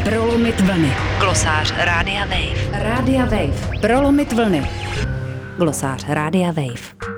Prolomit vlny. Glosář Rádia Wave. Rádia Wave. Prolomit vlny. Glosář Rádia Wave.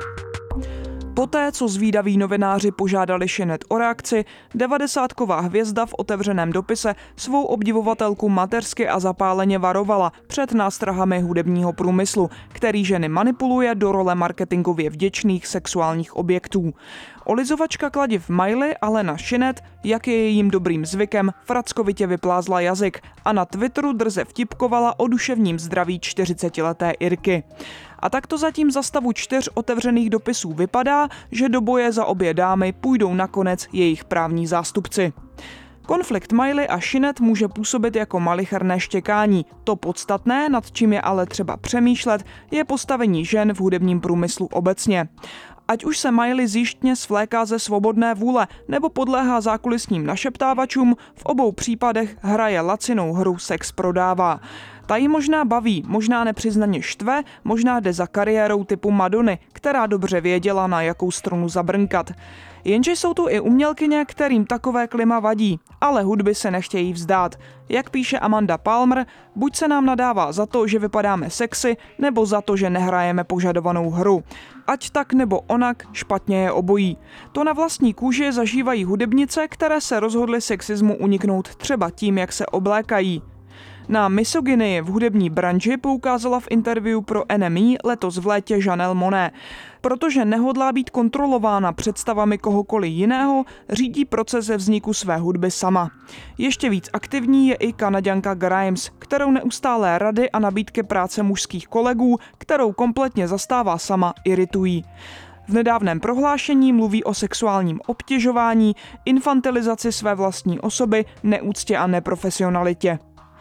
Poté, co zvídaví novináři požádali Sinead o reakci, 90ková hvězda v otevřeném dopise svou obdivovatelku mateřsky a zapáleně varovala před nástrahami hudebního průmyslu, který ženy manipuluje do role marketingově vděčných sexuálních objektů. Olizovačka kladiv Miley ale na Sinead, jak je jejím dobrým zvykem, frackovitě vyplázla jazyk a na Twitteru drze vtipkovala o duševním zdraví 40leté Irky. A takto zatím za stavu 4 otevřených dopisů vypadá, že do boje za obě dámy půjdou nakonec jejich právní zástupci. Konflikt Miley a Sinead může působit jako malicherné štěkání. To podstatné, nad čím je ale třeba přemýšlet, je postavení žen v hudebním průmyslu obecně. Ať už se Miley zjištně svléká ze svobodné vůle nebo podléhá zákulisním našeptávačům, v obou případech hraje lacinou hru Sex prodává. Ta ji možná baví, možná nepřiznaně štve, možná jde za kariérou typu Madony, která dobře věděla, na jakou strunu zabrnkat. Jenže jsou tu i umělkyně, kterým takové klima vadí, ale hudby se nechtějí vzdát. Jak píše Amanda Palmer, buď se nám nadává za to, že vypadáme sexy, nebo za to, že nehrajeme požadovanou hru. Ať tak nebo onak, špatně je obojí. To na vlastní kůži zažívají hudebnice, které se rozhodly sexismu uniknout třeba tím, jak se oblékají. Na misogynii v hudební branži poukázala v interview pro NME letos v létě Janelle Monáe. Protože nehodlá být kontrolována představami kohokoliv jiného, řídí proces vzniku své hudby sama. Ještě víc aktivní je i Kanaďanka Grimes, kterou neustálé rady a nabídky práce mužských kolegů, kterou kompletně zastává sama, iritují. V nedávném prohlášení mluví o sexuálním obtěžování, infantilizaci své vlastní osoby, neúctě a neprofesionalitě.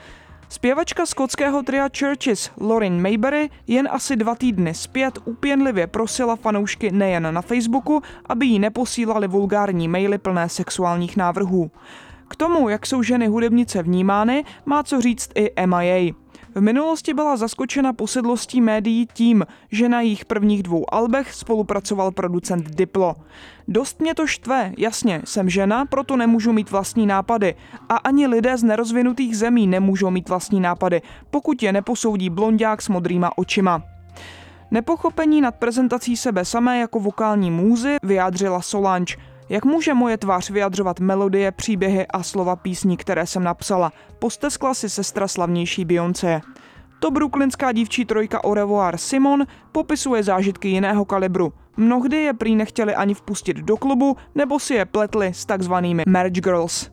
Zpěvačka skotského tria Churches Lauren Mayberry jen asi 2 týdny zpět úpěnlivě prosila fanoušky nejen na Facebooku, aby jí neposílali vulgární maily plné sexuálních návrhů. K tomu, jak jsou ženy hudebnice vnímány, má co říct i MIA. V minulosti byla zaskočena posedlostí médií tím, že na jejich prvních 2 albech spolupracoval producent Diplo. Dost mě to štve, jasně, jsem žena, proto nemůžu mít vlastní nápady. A ani lidé z nerozvinutých zemí nemůžou mít vlastní nápady, pokud je neposoudí blonďák s modrýma očima. Nepochopení nad prezentací sebe samé jako vokální můzy vyjádřila Solange. Jak může moje tvář vyjadřovat melodie, příběhy a slova písní, které jsem napsala? Posteskla si sestra slavnější Beyoncé. To brooklynská dívčí trojka Au revoir Simon popisuje zážitky jiného kalibru. Mnohdy je prý nechtěli ani vpustit do klubu, nebo si je pletli s takzvanými marriage girls.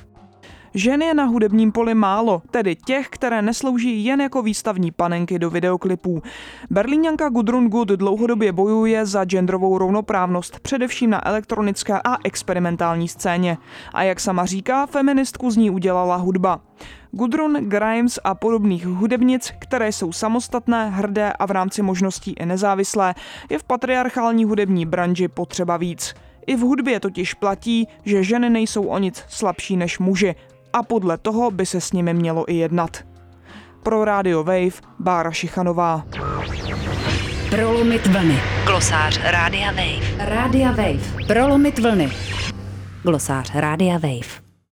Žen je na hudebním poli málo, tedy těch, které neslouží jen jako výstavní panenky do videoklipů. Berlíňanka Gudrun Good dlouhodobě bojuje za genderovou rovnoprávnost, především na elektronické a experimentální scéně. A jak sama říká, feministku z ní udělala hudba. Gudrun, Grimes a podobných hudebnic, které jsou samostatné, hrdé a v rámci možností i nezávislé, je v patriarchální hudební branži potřeba víc. I v hudbě totiž platí, že ženy nejsou o nic slabší než muži a podle toho by se s nimi mělo i jednat. Pro Radio Wave Bára Šichanová. Prolomit vlny. Glosář Rádia Wave. Rádia Wave. Prolomit vlny. Glosář Rádia Wave.